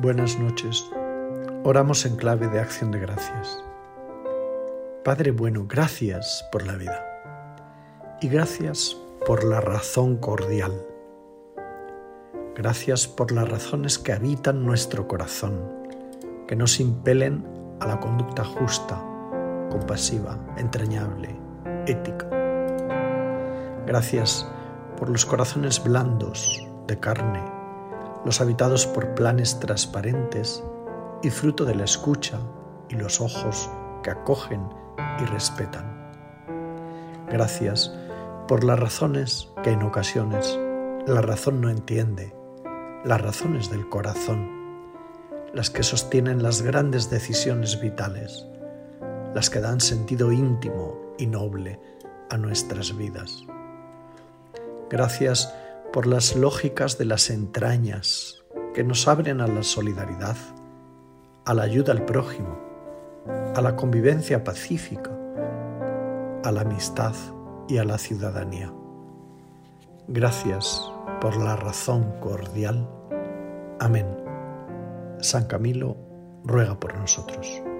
Buenas noches. Oramos en clave de acción de gracias. Padre bueno, gracias por la vida y gracias por la razón cordial. Gracias por las razones que habitan nuestro corazón, que nos impelen a la conducta justa, compasiva, entrañable, ética. Gracias por los corazones blandos, de carne, los habitados por planes transparentes y fruto de la escucha y los ojos que acogen y respetan. Gracias por las razones que en ocasiones la razón no entiende, las razones del corazón, las que sostienen las grandes decisiones vitales, las que dan sentido íntimo y noble a nuestras vidas. Gracias por las lógicas de las entrañas que nos abren a la solidaridad, a la ayuda al prójimo, a la convivencia pacífica, a la amistad y a la ciudadanía. Gracias por la razón cordial. Amén. San Camilo ruega por nosotros.